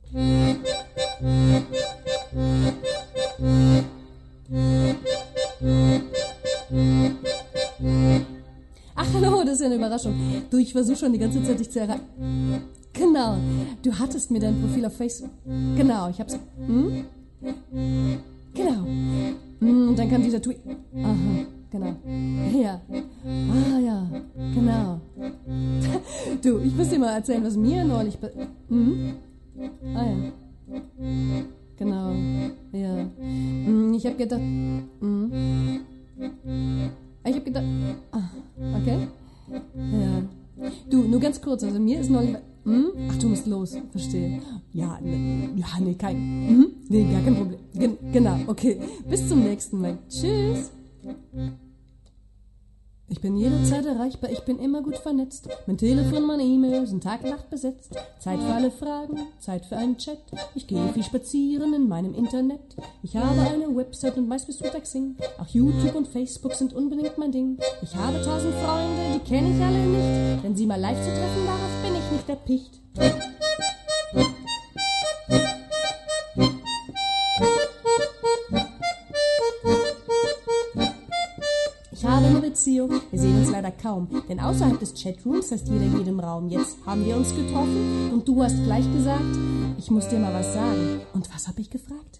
Ach, hallo, das ist ja eine Überraschung. Du, ich versuche schon die ganze Zeit, dich zu erreichen. Genau, du hattest mir dein Profil auf Facebook. Genau, ich hab's. Genau. Und dann kam dieser Tweet. Aha, genau. Ja. Ah, ja, genau. Du, ich muss dir mal erzählen, was mir neulich... Ah, ja. Genau. Ja. Ich hab gedacht... Ich hab gedacht... Ah, okay. Ja. Du, nur ganz kurz, also mir ist neulich... Ach, du musst los, verstehe. Ja, nee, kein... Nee, gar kein Problem. Genau, okay. Bis zum nächsten Mal. Tschüss. Ich bin jederzeit erreichbar, ich bin immer gut vernetzt. Mein Telefon, meine E-Mails sind Tag und Nacht besetzt. Zeit für alle Fragen, Zeit für einen Chat. Ich gehe viel spazieren in meinem Internet. Ich habe eine Website und meist bist du Xing. Auch YouTube und Facebook sind unbedingt mein Ding. Ich habe 1000 Freunde, die kenne ich alle nicht. Wenn sie mal live zu treffen, darauf bin ich nicht erpicht. Wir sehen uns leider kaum, denn außerhalb des Chatrooms heißt jeder jedem Raum. Jetzt haben wir uns getroffen und du hast gleich gesagt, ich muss dir mal was sagen. Und was hab ich gefragt?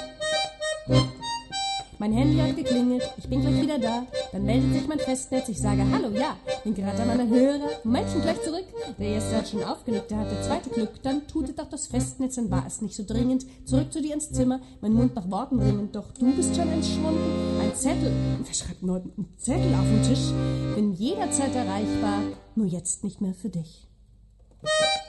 Mein Handy hat geklingelt, ich bin gleich wieder da. Dann meldet sich mein Festnetz, ich sage Hallo, ja. Bin gerade an meinen Hörer, Mädchen gleich zurück. Der erste hat schon aufgelegt, der hat der zweite Glück. Dann tutet auch das Festnetz, dann war es nicht so dringend. Zurück zu dir ins Zimmer, mein Mund nach Worten dringend. Doch du bist schon entschwunden. Ein Zettel, wer schreibt denn heute einen Zettel auf den Tisch? Bin jederzeit erreichbar, nur jetzt nicht mehr für dich.